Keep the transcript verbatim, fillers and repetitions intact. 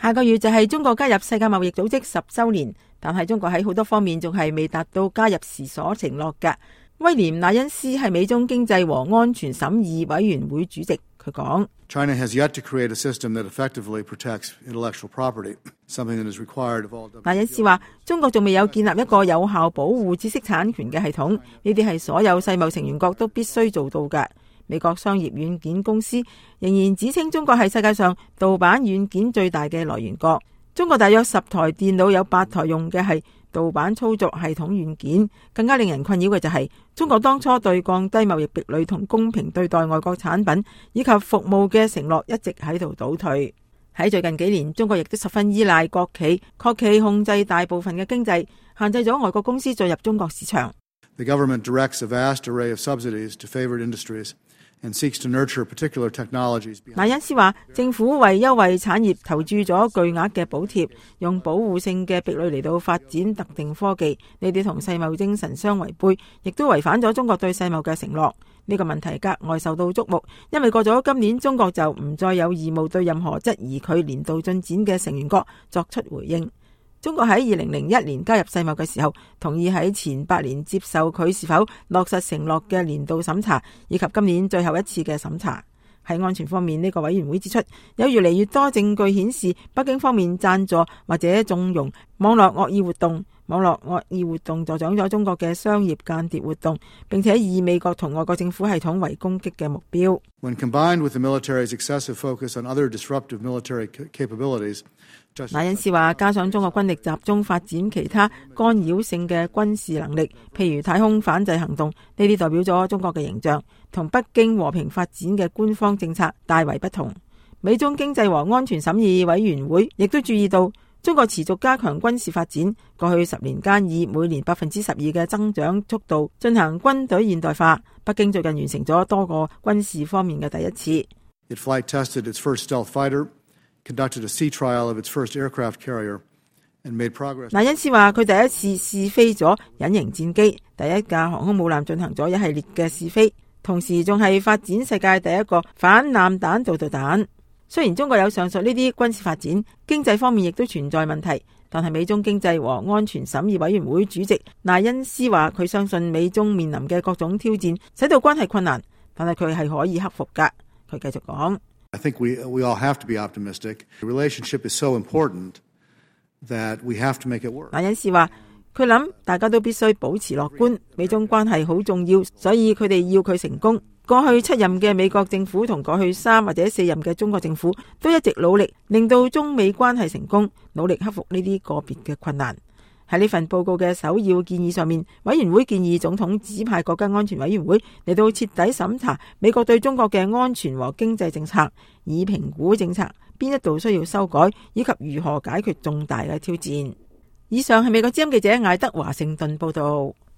下個月就係中國加入世界貿易組織十周年，但係中國喺好多方面仲係未達到加入時所承諾嘅。威廉賴恩斯係美中經濟和安全審議委員會主席，佢講 ：China has yet to create a system that effectively protects intellectual property, something that is required of all。 賴恩斯話：中國仲未有建立一個有效保護知識產權嘅系統，呢啲係所有世貿成員國都必須做到嘅。美國商業軟件公司仍然指稱中國係世界上盜版軟件最大嘅來源國。中國大約十台電腦有八台用嘅係盜版操作系統軟件。更加令人困擾嘅就係中國當初對降低貿易壁壘同公平對待外國產品以及服務嘅承諾一直喺度倒退。喺最近幾年，中國亦都十分依賴國企，國企控制大部分嘅經濟，限制咗外國公司進入中國市場。 The government directs a vast array of subsidies to favored industries and seeks to nurture particular technologies。 賴恩斯話：政府為優惠產業投注咗巨額嘅補貼，用保護性嘅壁壘嚟到發展特定科技，呢啲同世貿精神相違背，亦都違反咗中國對世貿嘅承諾。呢個問題格外受到矚目，因為過咗今年，中國就唔再有義務對任何質疑佢年度進展嘅成員國作出回應。中國喺二零零一年加入世貿嘅時候，同意喺前八年接受佢是否落實承諾嘅年度審查，以及今年最後一次嘅審查。喺安全方面，呢個委員會指出，有越嚟越多證據顯示北京方面贊助或者縱容網絡惡意活動，網絡惡意活動助長咗中國嘅商業間諜活動，並且以美國同外國政府系統為攻擊嘅目標。 When combined with the military's excessive focus on other disruptive military capabilities， 賴恩斯話，加上中國軍力集中發展其他干擾性嘅軍事能力，譬如太空反制行動，呢啲代表咗中國嘅形象，同北京和平發展嘅官方政策大為不同。美中經濟和安全審議委員會亦都注意到，中國持續加強軍事發展，過去十年間以每年百分之十二嘅增長速度進行軍隊現代化。北京最近完成咗多個軍事方面嘅第一次。 It flight tested its first stealth fighter, conducted a sea trial of its first aircraft carrier, and made progress。賴恩斯話：佢第一次試飛咗隱形戰機，第一架航空母艦進行咗一系列嘅試飛，同時仲係發展世界第一個反艦彈道導彈。雖然中國有上述呢啲軍事發展，經濟方面亦都存在問題，但係美中經濟和安全審議委員會主席賴恩斯話：佢相信美中面臨嘅各種挑戰使到關係困難，但係佢係可以克服㗎。佢繼續講。 I think we we all have to be optimistic. The relationship is so important that we have to make it work。 賴恩斯話：佢諗大家都必須保持樂觀，美中關係好重要，所以佢哋要佢成功。過去七任嘅美國政府同過去三或者四任嘅中國政府都一直努力令到中美關係成功，努力克服呢啲個別嘅困難。喺呢份報告嘅首要建議上面，委員會建議總統指派國家安全委員會嚟到徹底審查美國對中國嘅安全和經濟政策，以評估政策邊一度需要修改，以及如何解決重大嘅挑戰。以上係美國之音記者艾德華盛頓報道。